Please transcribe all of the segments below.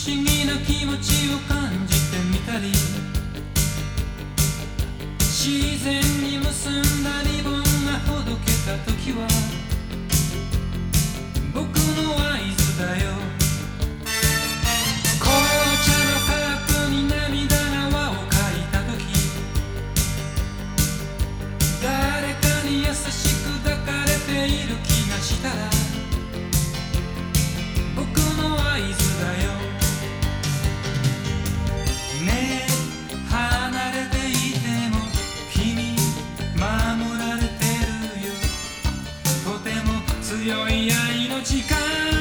思議な気持ちを感じてみたり、自然に結んだリボンがほどけた時は僕の合図だよ。紅茶のカップに涙が輪を描いた時、誰かに優しく抱かれている気がしたら僕の合図だよ。ねえ離れていても君守られてるよ。とても強い愛の力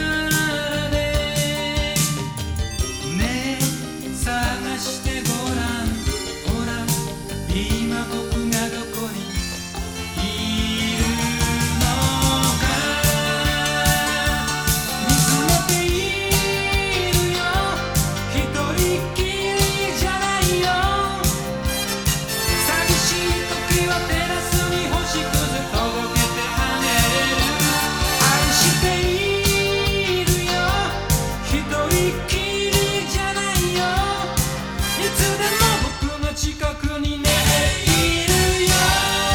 でねえ探してごらん。ほら今僕がどこにいるのか見つめているよ。一人きりじゃないよ。寂しい時はテラスに星屑届けてあげる。愛しているよ。一人きりじゃないよ。いつでも僕の近くにねいるよ。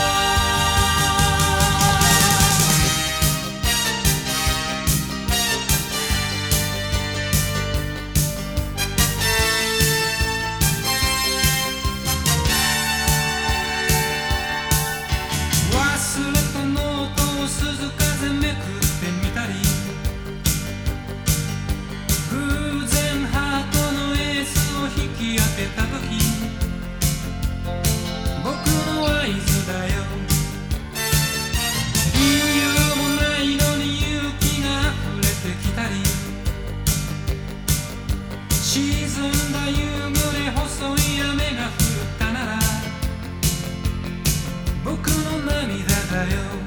忘れたノートを鈴風めくってみたり、偶然ハートのエースを引き当てた時、僕の合図だよ。理由もないのに勇気が溢れてきたり、沈んだ夕暮れ細い雨が降ったなら僕の涙だよ。